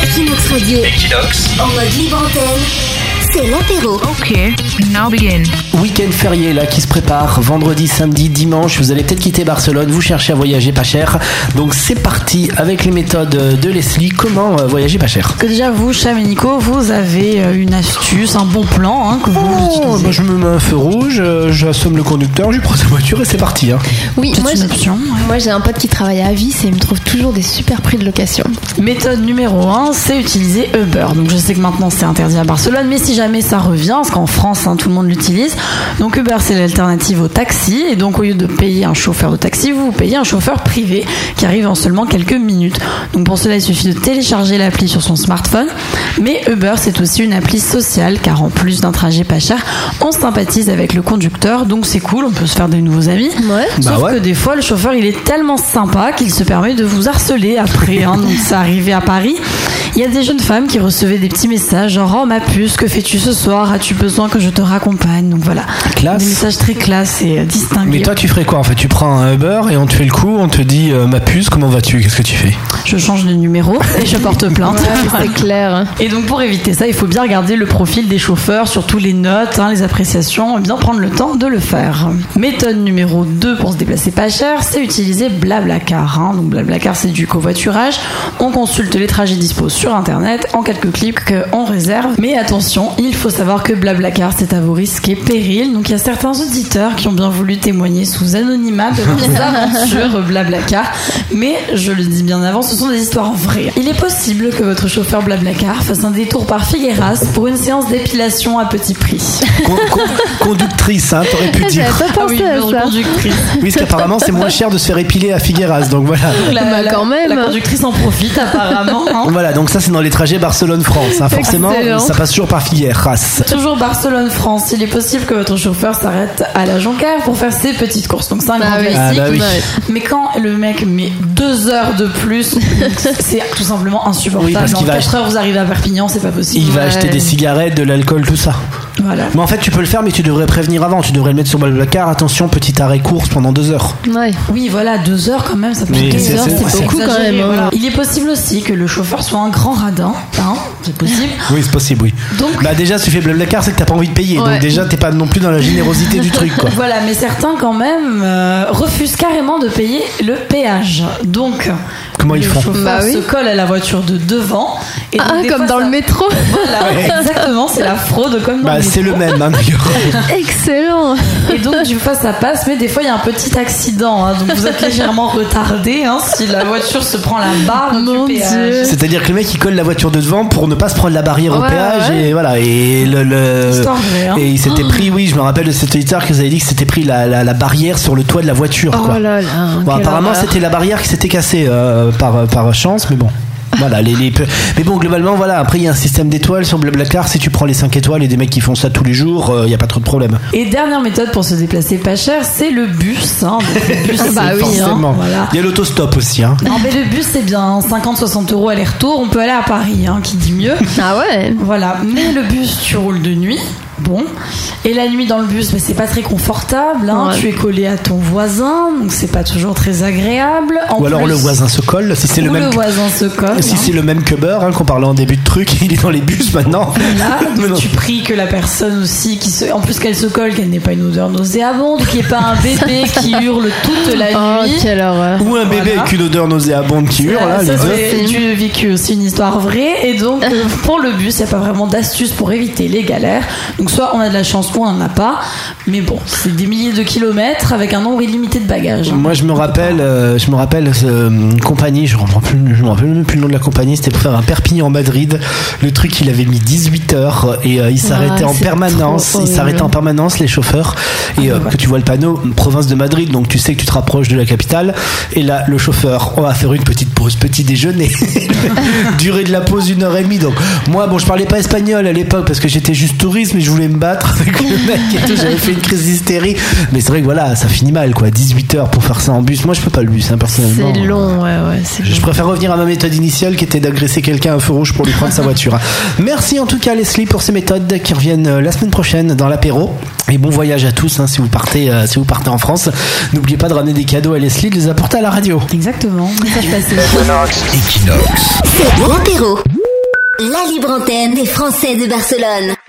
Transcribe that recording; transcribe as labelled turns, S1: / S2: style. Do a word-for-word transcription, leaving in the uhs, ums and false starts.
S1: Equinox Radio.
S2: Equinox.
S1: En mode libre antenne. C'est l'apéro.
S3: Ok, now begin.
S4: Week-end férié là qui se prépare, vendredi, samedi, dimanche, vous allez peut-être quitter Barcelone, vous cherchez à voyager pas cher. Donc c'est parti avec les méthodes de Leslie. Comment euh, voyager pas cher?
S5: Que déjà vous, Cham et Nico, vous avez une astuce, un bon plan hein, que vous
S4: oh,
S5: utilisez.
S4: Bah je me mets un feu rouge, euh, j'assomme le conducteur, je lui prends sa voiture et c'est parti. Hein.
S6: Oui,
S5: C'est
S6: moi,
S5: une
S6: j'ai,
S5: option, ouais.
S6: moi j'ai un pote qui travaille à Avis et il me trouve toujours des super prix de location.
S5: Méthode numéro un, c'est utiliser Uber. Donc je sais que maintenant c'est interdit à Barcelone, mais si jamais ça revient, parce qu'en France hein, tout le monde l'utilise. Donc Uber c'est l'alternative au taxi, et donc au lieu de payer un chauffeur de taxi, vous, vous payez un chauffeur privé qui arrive en seulement quelques minutes. Donc pour cela il suffit de télécharger l'appli sur son smartphone. Mais Uber c'est aussi une appli sociale, car en plus d'un trajet pas cher, on sympathise avec le conducteur, donc c'est cool, on peut se faire des nouveaux amis.
S6: Ouais.
S5: Sauf
S4: Bah ouais.
S5: que des fois le chauffeur il est tellement sympa qu'il se permet de vous harceler après. Hein. Donc ça arrivait à Paris. Il y a des jeunes femmes qui recevaient des petits messages genre « Oh ma puce, que fais-tu ce soir? As-tu besoin que je te raccompagne ?» Donc voilà,
S4: Classe.
S5: des messages très classe et euh, distingués.
S4: Mais toi tu ferais quoi en fait? Tu prends un Uber et on te fait le coup, on te dit euh, ma puce, comment vas-tu? Qu'est-ce que tu fais?
S5: Je change de numéro et je porte plainte.
S6: C'est clair.
S5: Et donc pour éviter ça, il faut bien regarder le profil des chauffeurs, surtout les notes, hein, les appréciations, et bien prendre le temps de le faire. Méthode numéro deux pour se déplacer pas cher, c'est utiliser Blablacar. Hein. Donc Blablacar c'est du covoiturage. On consulte les trajets dispo sur internet, en quelques clics qu'on réserve. Mais attention, il faut savoir que Blablacar c'est à vos risques et périls. Donc il y a certains auditeurs qui ont bien voulu témoigner sous anonymat de leurs aventures Blablacar. Mais je le dis bien avant, ce sont des histoires vraies. Il est possible que votre chauffeur Blablacar fasse un détour par Figueras pour une séance d'épilation à petit prix.
S4: Con- con- Conductrice, hein, t'aurais pu dire.
S6: J'avais pas
S5: Ah oui,
S6: pensé à
S5: non,
S6: ça.
S5: conductrice.
S4: Oui, parce qu'apparemment c'est moins cher de se faire épiler à Figueras, donc voilà.
S5: La,
S6: Bah,
S5: la-
S6: quand même.
S5: la conductrice en profite apparemment. Hein.
S4: Voilà, donc ça c'est dans les trajets Barcelone-France. Hein. Forcément,
S6: Excellent.
S4: ça passe toujours par Figueras.
S5: Toujours Barcelone-France. Il est possible que votre chauffeur s'arrête à la Jonquière pour faire ses petites courses. Donc c'est un
S6: Bah
S5: grand
S6: oui.
S5: classique.
S4: Ah bah oui.
S5: Mais quand le mec met deux heures de plus, c'est tout simplement insupportable.
S4: Oui, parce
S5: en
S4: qu'il va
S5: quatre
S4: ach-
S5: heures, vous arrivez à Perpignan, c'est pas possible.
S4: Il va
S6: Ouais.
S4: acheter des cigarettes, de l'alcool, tout ça.
S5: Voilà.
S4: Mais en fait, tu peux le faire, mais tu devrais prévenir avant. Tu devrais le mettre sur Blablacar. Attention, petit arrêt course pendant deux heures.
S6: Ouais.
S5: Oui, voilà, deux heures quand même, ça peut
S4: Mais
S5: deux
S4: c'est-
S5: heures,
S4: c'est- c'est
S6: beaucoup quand
S5: exagéré,
S6: même, hein.
S5: voilà. Il est possible aussi que le chauffeur soit un grand radin, hein, c'est possible.
S4: Oui, c'est possible, oui.
S5: Donc-
S4: bah déjà, si tu fais Blablacar, c'est que t'as pas envie de payer.
S6: Ouais.
S4: Donc déjà, t'es pas non plus dans la générosité du truc, quoi.
S5: Voilà, mais certains quand même euh, refusent carrément de payer le péage. Donc,
S4: Comment ils
S5: le
S4: font?
S5: chauffeur
S6: Bah oui.
S5: se colle à la voiture de devant. Et donc,
S6: Ah,
S5: des
S6: comme
S5: fois,
S6: dans
S5: ça-
S6: le métro.
S5: Voilà, exactement, c'est la fraude comme dans
S4: Bah,
S5: le
S4: c'est
S5: métro.
S4: le même, hein, d'ailleurs.
S6: Excellent.
S5: Et donc, du fois, ça passe, mais des fois, il y a un petit accident. Hein, donc, vous êtes légèrement retardé hein, si la voiture se prend la barre
S6: Mon
S5: du péage.
S6: Dieu.
S4: C'est-à-dire que le mec il colle la voiture de devant pour ne pas se prendre la barrière au
S6: Ouais,
S4: péage
S6: ouais.
S4: et voilà et le, le-
S5: Histoire vraie, hein.
S4: et il s'était pris, oui je me rappelle de cet auditeur qui nous avait dit que c'était pris la, la, la barrière sur le toit de la voiture quoi.
S6: Oh là là.
S4: Bon,
S6: quelle
S4: apparemment
S6: horreur.
S4: c'était la barrière qui s'était cassée euh, par, par chance mais bon voilà les, les peu- mais bon globalement voilà après il y a un système d'étoiles sur Blablacar, si tu prends les cinq étoiles et des mecs qui font ça tous les jours il euh, y a pas trop de problème.
S5: Et dernière méthode pour se déplacer pas cher, c'est le bus. Hein. Donc, le bus,
S6: Bah
S5: c'est
S6: oui, hein.
S4: Forcément.
S5: Voilà.
S4: Il y a l'autostop aussi hein.
S5: Non, mais le bus, c'est bien cinquante à soixante euros aller-retour. On peut aller à Paris, hein, qui dit mieux.
S6: Ah ouais.
S5: Voilà. Mais le bus, tu roules de nuit. Bon. Et la nuit dans le bus, bah, c'est pas très confortable. Hein.
S6: Ouais.
S5: Tu es collé à ton voisin, donc c'est pas toujours très agréable. En
S4: Ou alors
S5: plus,
S4: le voisin se colle si c'est
S5: ou
S4: le même
S5: le
S4: que-
S5: voisin se colle.
S4: si
S5: hein.
S4: c'est le même que Beurre hein, qu'on parlait en début de truc il est dans les bus maintenant.
S5: Là,
S4: Mais non.
S5: tu pries que la personne aussi, qui se, en plus qu'elle se colle, qu'elle n'ait pas une odeur nauséabonde, qu'il n'y ait pas un bébé qui hurle toute la
S6: Oh,
S5: nuit.
S6: quelle horreur.
S4: Ou un bébé
S5: Voilà.
S4: avec une odeur nauséabonde qui hurle, là,
S5: Ça,
S4: les deux.
S5: c'est du vécu aussi, une histoire vraie. Et donc, euh, pour le bus, il n'y a pas vraiment d'astuce pour éviter les galères. Donc, soit on a de la chance, soit on n'en a pas. Mais bon, c'est des milliers de kilomètres avec un nombre illimité de bagages.
S4: Moi, je me rappelle, euh, je me rappelle euh, une compagnie, je ne me rappelle plus, je me rappelle même plus le nom de la compagnie, c'était pour faire un Perpignan-Madrid. Le truc, il avait mis dix-huit heures et euh, il s'arrêtait en
S6: c'est
S4: permanence.
S6: trop
S4: Il s'arrêtait en permanence, les chauffeurs. Et euh, que tu vois le panneau, province de Madrid, donc tu sais que tu te rapproches de la capitale. Et là, le chauffeur, on va faire une petite pause, petit déjeuner. Durée de la pause, une heure et demie. Donc, moi, bon, je parlais pas espagnol à l'époque parce que j'étais juste touriste, mais je voulais me battre avec le mec et tout. J'avais fait une crise d'hystérie. Mais c'est vrai que voilà, ça finit mal, quoi. dix-huit heures pour faire ça en bus. Moi, je peux pas le bus, hein, personnellement.
S6: C'est long, ouais, ouais. C'est
S4: Je
S6: long.
S4: préfère revenir à ma méthode initiale qui était d'agresser quelqu'un à un feu rouge pour lui prendre sa voiture. Merci en tout cas Leslie pour ces méthodes qui reviennent euh, la semaine prochaine dans l'apéro. Et bon voyage à tous hein, si vous partez euh, si vous partez en France. N'oubliez pas de ramener des cadeaux à Leslie, de les apporter à la radio.
S5: Exactement. Message passé.
S2: Equinox.
S1: C'est l'apéro. La libre antenne des Français de Barcelone.